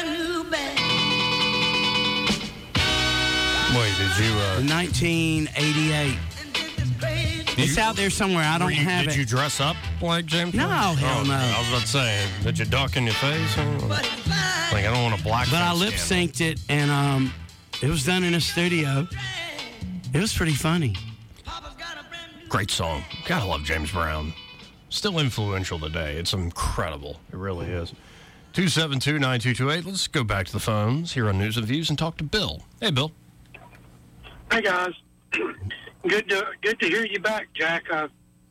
Wait, did you? Uh, nineteen eighty-eight. It's you, out there somewhere. I don't you, have did it. Did you dress up like James? No, Brown? hell oh, no. I was about to say, did you duck in your face? Like, I don't want a black. But I lip synced it, and um, it was done in a studio. It was pretty funny. Great song. Gotta love James Brown. Still influential today. It's incredible. It really is. two seven two, nine two two eight. Let's go back to the phones here on News and Views and talk to Bill. Hey, Bill. Hey, guys. Good to good to hear you back, Jack. I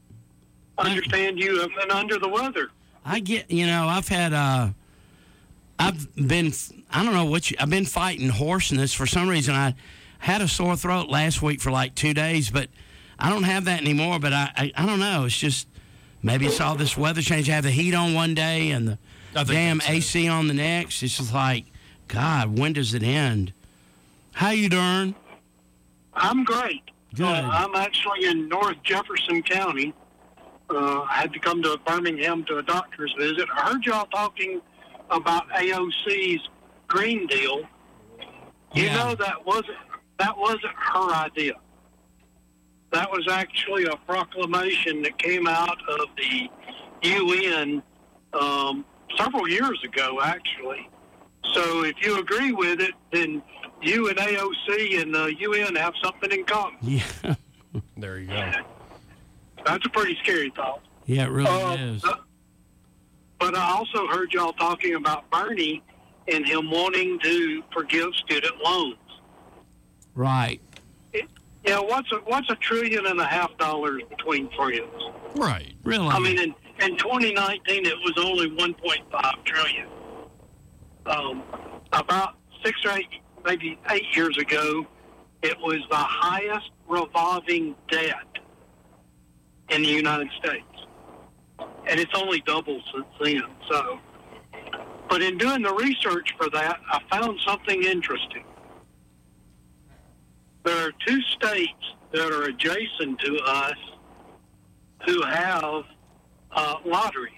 understand you have been under the weather. I get, you know, I've had uh, I've been, I don't know what you, I've been fighting hoarseness for some reason. I had a sore throat last week for like two days, but I don't have that anymore. But I, I, I don't know. It's just, maybe it's all this weather change. I have the heat on one day and the damn A C it. on the next. It's just like, God, when does it end? How you doing? I'm great. Good. Uh, I'm actually in North Jefferson County. Uh, I had to come to Birmingham to a doctor's visit. I heard y'all talking about A O C's Green Deal. You Yeah. know that wasn't that wasn't her idea. That was actually a proclamation that came out of the U N um, several years ago, actually. So if you agree with it, then you and A O C and the U N have something in common. Yeah. There you go. That's a pretty scary thought. Yeah, it really Uh, is. But I also heard y'all talking about Bernie and him wanting to forgive student loans. Right. You know, what's a, what's a trillion and a half dollars between friends? Right. Really? I mean, in, in twenty nineteen, it was only one point five trillion. Um, about six or eight, maybe eight years ago, it was the highest revolving debt in the United States. And it's only doubled since then. So, but in doing the research for that, I found something interesting. There are two states that are adjacent to us who have uh, lotteries.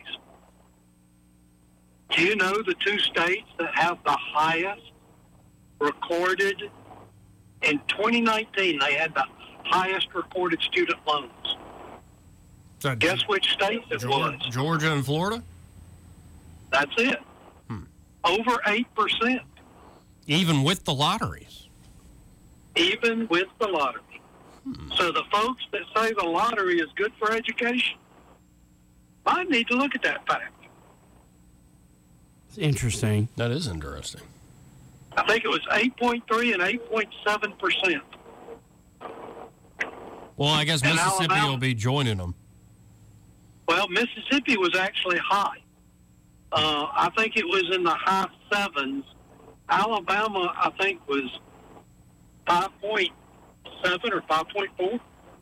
Do you know the two states that have the highest recorded? In twenty nineteen, they had the highest recorded student loans. That Guess which states it Georgia, was? Georgia and Florida? That's it. Hmm. Over eight percent. Even with the lotteries? Even with the lottery. Hmm. So the folks that say the lottery is good for education might need to look at that fact. It's interesting. That is interesting. I think it was eight point three and eight point seven percent. Well, I guess And Mississippi Alabama- will be joining them. Well, Mississippi was actually high. Uh, I think it was in the high sevens. Alabama, I think, was five point seven or five point four.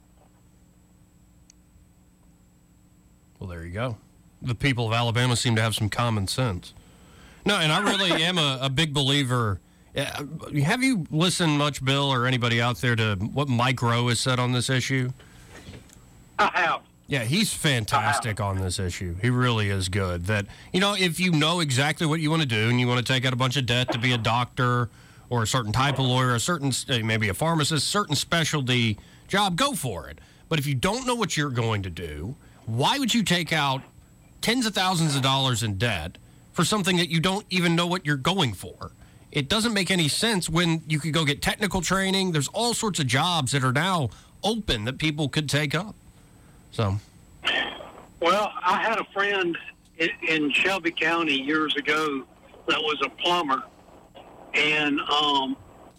Well, there you go. The people of Alabama seem to have some common sense. No, and I really am a, a big believer. Uh, Have you listened much, Bill, or anybody out there, to what Mike Rowe has said on this issue? I have. Yeah, he's fantastic on this issue. He really is good. That, you know, if you know exactly what you want to do and you want to take out a bunch of debt to be a doctor or a certain type of lawyer, a certain, maybe a pharmacist, certain specialty job, go for it. But if you don't know what you're going to do, why would you take out tens of thousands of dollars in debt for something that you don't even know what you're going for? It doesn't make any sense when you could go get technical training. There's all sorts of jobs that are now open that people could take up. So, Well, I had a friend in, in Shelby County years ago that was a plumber, and um,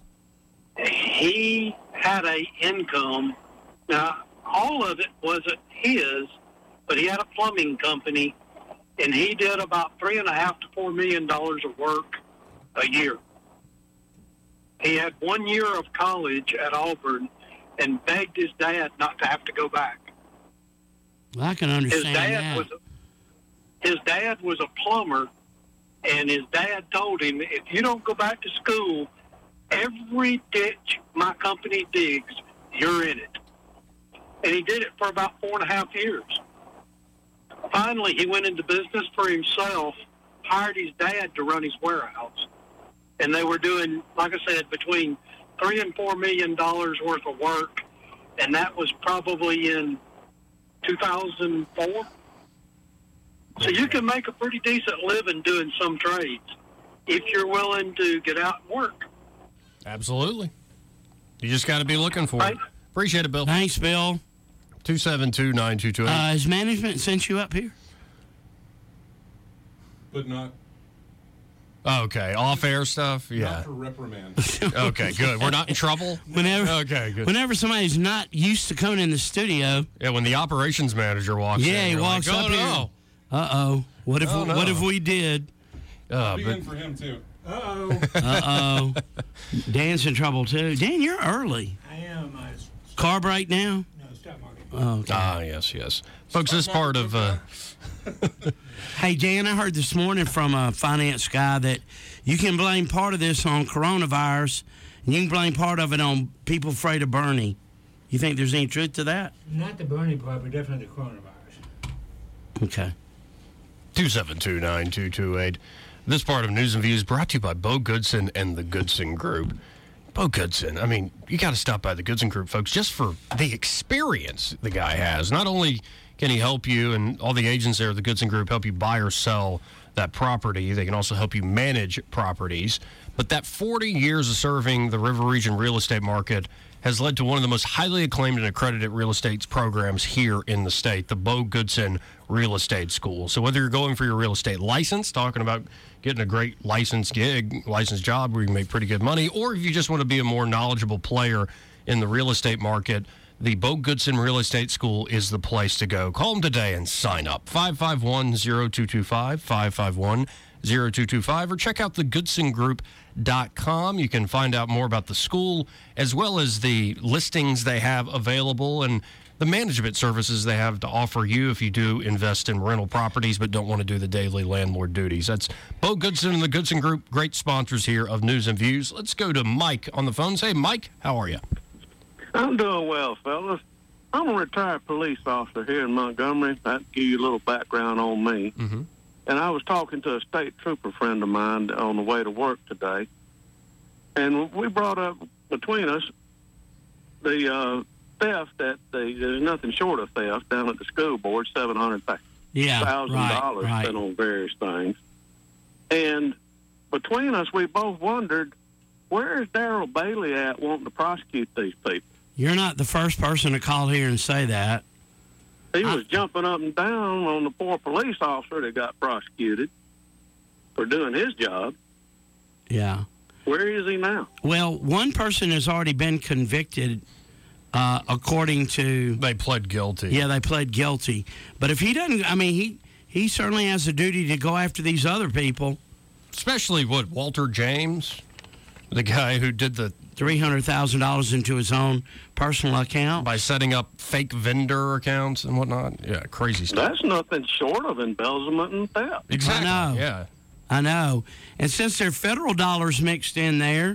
he had a income. Now, all of it wasn't his, but he had a plumbing company, and he did about three and a half to four million dollars of work a year. He had one year of college at Auburn and begged his dad not to have to go back. Well, I can His understand dad that. was a, his dad was a plumber, and his dad told him, if you don't go back to school, every ditch my company digs, you're in it. And he did it for about four and a half years. Finally, he went into business for himself, hired his dad to run his warehouse, and they were doing, like I said, between three and four million dollars worth of work, and that was probably in two thousand four. So you can make a pretty decent living doing some trades if you're willing to get out and work. absolutely. You just got to be looking for it. Appreciate it, Bill. Thanks, Bill. two seven two, nine two two eight. Uh, has management sent you up here? But not, Oh, okay, off-air stuff? Yeah. not for reprimand. Okay, good. We're not in trouble? Whenever, Okay, good. Whenever somebody's not used to coming in the studio, Yeah, when the operations manager walks in, yeah, he you're walks like, up oh, here. no. Uh oh, what if Oh, no. what if we did? Uh, Be but, in for him, too. Uh-oh. Uh-oh. Dan's in trouble, too. Dan, you're early. I am. I Carb right now? No, stock market. Oh, okay. Ah, yes, yes. Folks, this part of... Uh, Hey, Dan, I heard this morning from a finance guy that you can blame part of this on coronavirus, and you can blame part of it on people afraid of Bernie. You think there's any truth to that? Not the Bernie part, but definitely the coronavirus. Okay. two seven two, nine two two eight. This part of News and Views brought to you by Bo Goodson and the Goodson Group. Bo Goodson, I mean, you got to stop by the Goodson Group, folks, just for the experience the guy has. Not only can he help you, and all the agents there at the Goodson Group help you buy or sell that property, they can also help you manage properties. But that forty years of serving the River Region real estate market has led to one of the most highly acclaimed and accredited real estate programs here in the state, the Bo Goodson Real Estate School. So whether you're going for your real estate license, talking about getting a great license gig, license job where you can make pretty good money, or if you just want to be a more knowledgeable player in the real estate market, the Bo Goodson Real Estate School is the place to go. Call them today and sign up. five five one, zero two two five, five five one, zero two two five, or check out the goodson group dot com. You can find out more about the school as well as the listings they have available and the management services they have to offer you if you do invest in rental properties but don't want to do the daily landlord duties. That's Bo Goodson and the Goodson Group, great sponsors here of News and Views. Let's go to Mike on the phone. Say, Mike, how are you? I'm doing well, fellas. I'm a retired police officer here in Montgomery. I'll give you a little background on me. Mm-hmm. And I was talking to a state trooper friend of mine on the way to work today. And we brought up between us the uh, theft that the, there's nothing short of theft down at the school board, seven hundred thousand dollars yeah, right, right. spent on various things. And between us, we both wondered, where is Daryl Bailey at wanting to prosecute these people? You're not the first person to call here and say that. He was jumping up and down on the poor police officer that got prosecuted for doing his job. Yeah. Where is he now? Well, one person has already been convicted, uh, according to... They pled guilty. Yeah, they pled guilty. But if he doesn't... I mean, he, he certainly has a duty to go after these other people. Especially, what, Walter James? The guy who did the... three hundred thousand dollars into his own personal account. By setting up fake vendor accounts and whatnot. Yeah, crazy stuff. That's nothing short of embezzlement and theft. Exactly. I know. Yeah. I know. And since there are federal dollars mixed in there,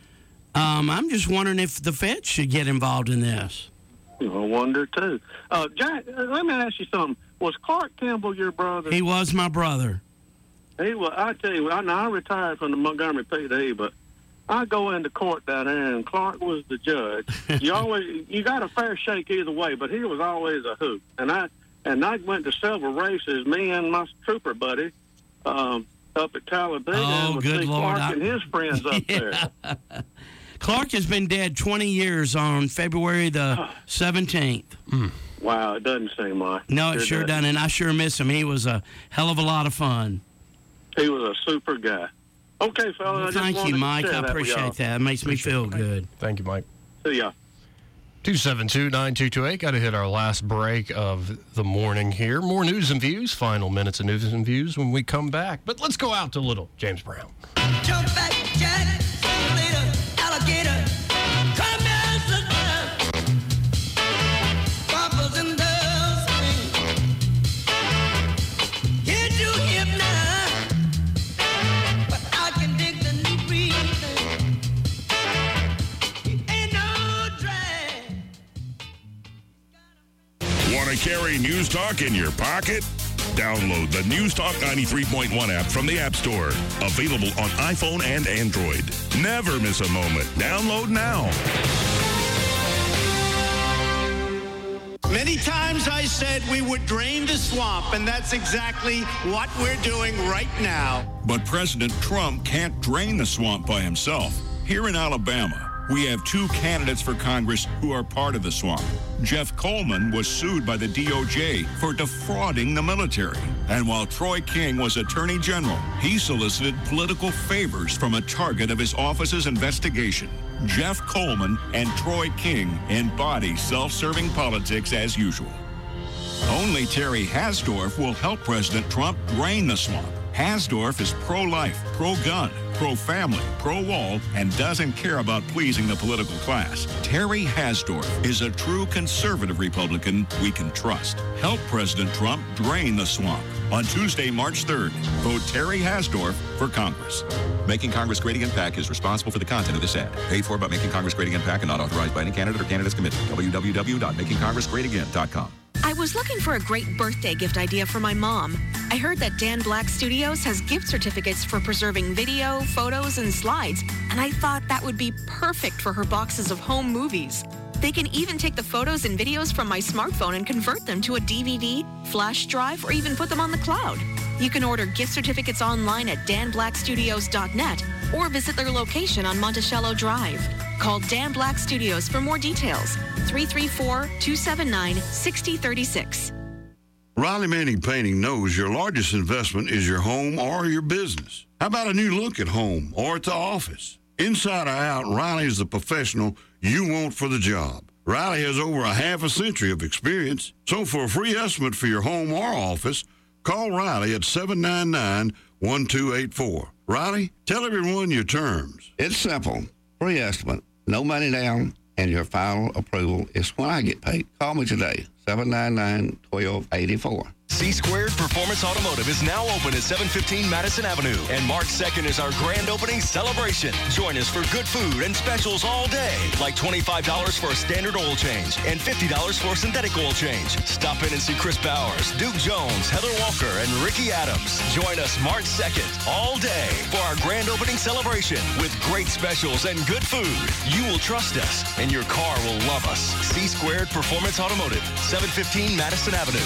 um, I'm just wondering if the Fed should get involved in this. I wonder, too. Uh, Jack, let me ask you something. Was Clark Campbell your brother? He was my brother. He was. I tell you, I, I retired from the Montgomery P D, but I go into court down there, and Clark was the judge. You always, you got a fair shake either way, but he was always a hoot. And I, and I went to several races. Me and my trooper buddy, um, up at Talladega, oh, with good see Lord. Clark I... and his friends up yeah. there. Clark has been dead twenty years on February the seventeenth. Mm. Wow, it doesn't seem like. No, it sure sure doesn't, and I sure miss him. He was a hell of a lot of fun. He was a super guy. Okay, fella. Well, I just thank you, Mike. I I appreciate that. It makes me feel good. Thank you, Mike. See ya. two seven two, nine two two eight. Got to hit our last break of the morning here. More News and Views. Final minutes of News and Views when we come back. But let's go out to little James Brown. Jump back, Jack. Later, alligator. Come here, sister. Papa's in the swing. Get you hip now. But I can dig the new breathing. It ain't no drag. Want to carry News Talk in your pocket? Download the News Talk ninety-three point one app from the App Store. Available on iPhone and Android. Never miss a moment. Download now. Many times I said we would drain the swamp, and that's exactly what we're doing right now. But President Trump can't drain the swamp by himself. Here in Alabama, we have two candidates for Congress who are part of the swamp. Jeff Coleman was sued by the D O J for defrauding the military. And while Troy King was Attorney General, he solicited political favors from a target of his office's investigation. Jeff Coleman and Troy King embody self-serving politics as usual. Only Terry Hasdorf will help President Trump drain the swamp. Hasdorf is pro-life, pro-gun, pro-family, pro-wall, and doesn't care about pleasing the political class. Terry Hasdorf is a true conservative Republican we can trust. Help President Trump drain the swamp. On Tuesday, March third, vote Terry Hasdorf for Congress. Making Congress Great Again PAC is responsible for the content of this ad. Paid for by Making Congress Great Again PAC and not authorized by any candidate or candidates committee. w w w dot making congress great again dot com. I was looking for a great birthday gift idea for my mom. I heard that Dan Black Studios has gift certificates for preserving video, photos, and slides, and I thought that would be perfect for her boxes of home movies. They can even take the photos and videos from my smartphone and convert them to a D V D, flash drive, or even put them on the cloud. You can order gift certificates online at dan black studios dot net or visit their location on Monticello Drive. Call Dan Black Studios for more details. three three four, two seven nine, six zero three six. Riley Manning Painting knows your largest investment is your home or your business. How about a new look at home or at the office? Inside or out, Riley is the professional you want for the job. Riley has over a half a century of experience. So for a free estimate for your home or office, call Riley at seven nine nine, one two eight four. Riley, tell everyone your terms. It's simple. Free estimate, no money down, and your final approval is when I get paid. Call me today, seven nine nine, one two eight four. C-Squared Performance Automotive is now open at seven fifteen Madison Avenue, and March second is our grand opening celebration. Join us for good food and specials all day, like twenty-five dollars for a standard oil change and fifty dollars for a synthetic oil change. Stop in and see Chris Bowers, Duke Jones, Heather Walker, and Ricky Adams. Join us March second, all day, for our grand opening celebration with great specials and good food. You will trust us, and your car will love us. C-Squared Performance Automotive, seven fifteen Madison Avenue.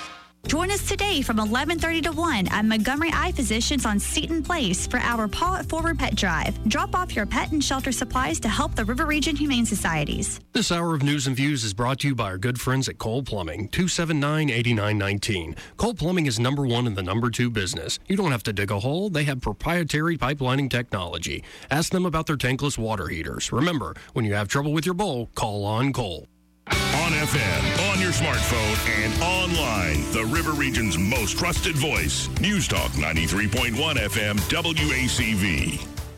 Join us today from eleven thirty to one at Montgomery Eye Physicians on Seton Place for our Paw It Forward Pet Drive. Drop off your pet and shelter supplies to help the River Region Humane Societies. This hour of News and Views is brought to you by our good friends at Cole Plumbing, two seven nine, eight nine one nine. Cole Plumbing is number one in the number two business. You don't have to dig a hole. They have proprietary pipelining technology. Ask them about their tankless water heaters. Remember, when you have trouble with your bowl, call on Cole. On F M, on your smartphone, and online, the River Region's most trusted voice. News Talk ninety-three point one F M, W A C V.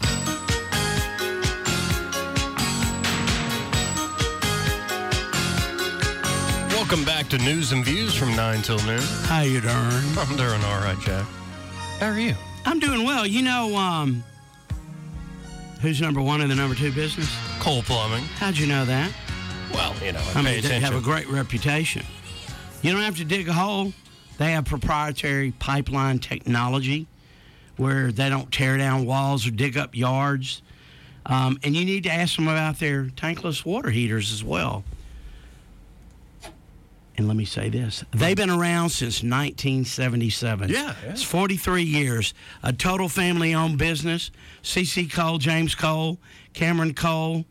Welcome back to News and Views from nine till noon. How you doing? I'm doing all right, Jack. How are you? I'm doing well. You know, um, who's number one in the number two business? Cole Plumbing. How'd you know that? Well, you know, I, I pay mean, they attention. have a great reputation. You don't have to dig a hole. They have proprietary pipeline technology where they don't tear down walls or dig up yards. Um, and you need to ask them about their tankless water heaters as well. And let me say this. They've been around since nineteen seventy-seven. Yeah, yeah. It's forty-three years. A total family-owned business. C C Cole, James Cole, Cameron Cole.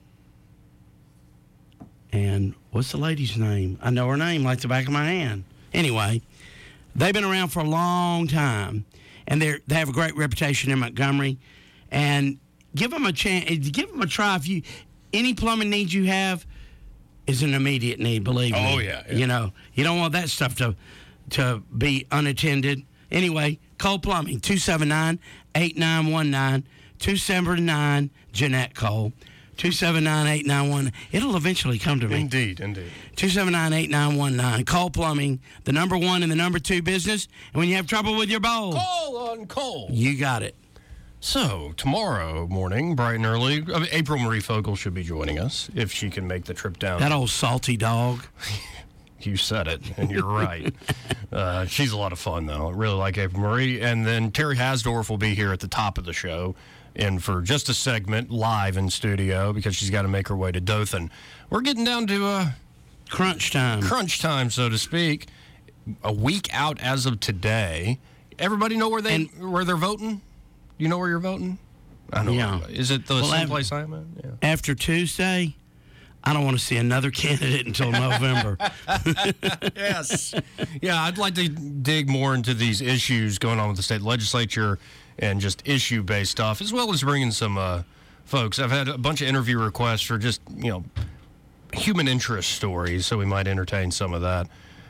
And what's the lady's name? I know her name like the back of my hand. Anyway, they've been around for a long time, and they they have a great reputation in Montgomery. And give them a chance. Give them a try. If you any plumbing needs you have is an immediate need. Believe me. Oh yeah, yeah. You know you don't want that stuff to to be unattended. Anyway, Cole Plumbing two seven nine, eight nine one nine, two seven nine Jeanette Cole. two seven nine, eight nine one. It'll eventually come to me. Indeed, indeed. two seven nine, eight nine one nine. Cole Plumbing, the number one and the number two business. And when you have trouble with your bowl, call on Cole. You got it. So, tomorrow morning, bright and early, I mean, April Marie Fogle should be joining us if she can make the trip down. That old salty dog. You said it, and you're right. uh, she's a lot of fun, though. I really like April Marie. And then Terry Hasdorf will be here at the top of the show. And for just a segment live in studio because she's got to make her way to Dothan. We're getting down to uh, crunch time. Crunch time, so to speak. A week out as of today. Everybody know where they and, where they're voting? You know where you're voting? I don't yeah. know. Is it the well, same after, place I'm at? Yeah. After Tuesday, I don't want to see another candidate until November. Yes. Yeah, I'd like to dig more into these issues going on with the state legislature and just issue-based stuff, as well as bringing some uh, folks. I've had a bunch of interview requests for just, you know, human interest stories, so we might entertain some of that.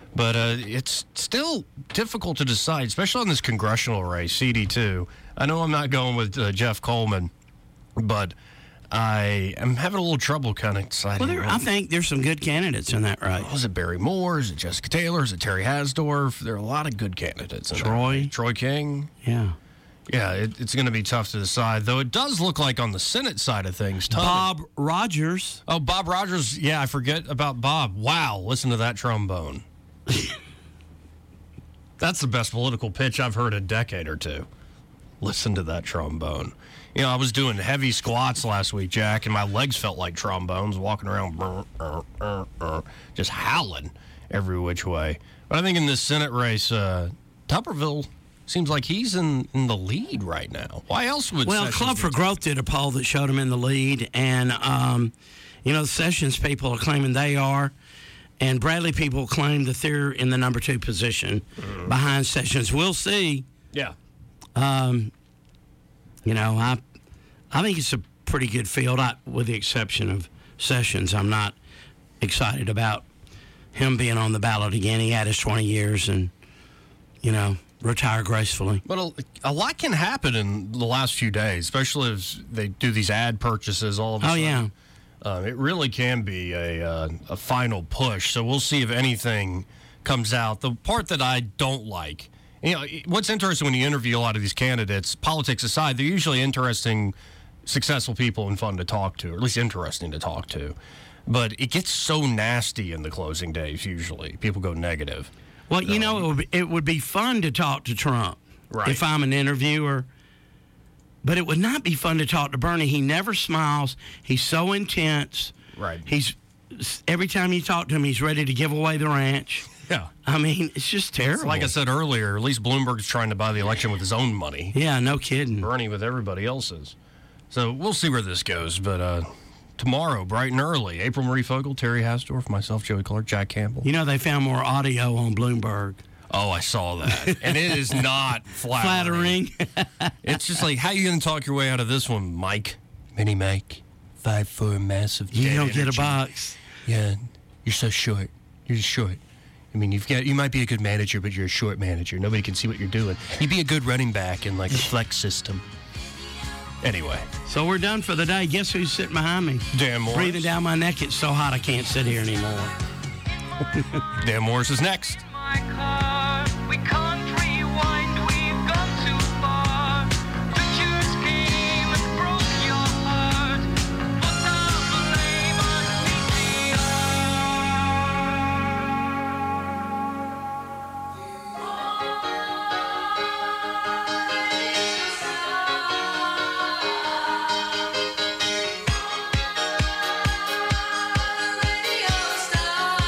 But uh, it's still difficult to decide, especially on this congressional race, C D two. I know I'm not going with uh, Jeff Coleman, but I am having a little trouble kind of deciding. Well, there, I think there's some good candidates in that race. Was it Barry Moore? Is it Jessica Taylor? Is it Terry Hasdorf? There are a lot of good candidates in Troy. there. Troy King. Yeah. Yeah, it, it's going to be tough to decide, though it does look like on the Senate side of things. Bob Rogers. Oh, Bob Rogers. Yeah, I forget about Bob. Wow, listen to that trombone. That's the best political pitch I've heard in a decade or two. Listen to that trombone. You know, I was doing heavy squats last week, Jack, and my legs felt like trombones, walking around brr, brr, brr, brr, just howling every which way. But I think in this Senate race, uh, Tuberville seems like he's in, in the lead right now. Why else would Well, Sessions Club for get- Growth did a poll that showed him in the lead, and, um, you know, the Sessions people are claiming they are, and Bradley people claim that they're in the number two position Mm-hmm. behind Sessions. We'll see. Yeah. Um, you know, I I think it's a pretty good field, I, with the exception of Sessions. I'm not excited about him being on the ballot again. He had his twenty years and, you know, retire gracefully. But a, a lot can happen in the last few days, especially as they do these ad purchases all of a Oh, sudden. yeah. Uh, it really can be a, uh, a final push. So we'll see if anything comes out. The part that I don't like, you know, what's interesting when you interview a lot of these candidates, politics aside, they're usually interesting, successful people and fun to talk to, or at least interesting to talk to. But it gets so nasty in the closing days usually. People go negative. Well, you know, it would, be, it would be fun to talk to Trump Right. if I'm an interviewer, but it would not be fun to talk to Bernie. He never smiles. He's so intense. Right. He's every time you talk to him, he's ready to give away the ranch. Yeah. I mean, it's just terrible. Like I said earlier, at least Bloomberg's trying to buy the election with his own money. Yeah, no kidding. Bernie with everybody else's. So we'll see where this goes. But uh, tomorrow, bright and early, April Marie Fogle, Terry Hasdorf, myself, Joey Clark, Jack Campbell. You know, they found more audio on Bloomberg. Oh, I saw that. And it is not flattering. Flattering. It's just like, how are you going to talk your way out of this one, Mike? Mini Mike. Five four massive. You dead don't get a energy. box. Yeah, you're so short. You're just short. I mean, you've got you might be a good manager, but you're a short manager. Nobody can see what you're doing. You'd be a good running back in like a flex system. Anyway, So we're done for the day. Guess who's sitting behind me? Dan Morris. Breathing down my neck. It's so hot I can't sit here anymore. Dan Morris is next. We call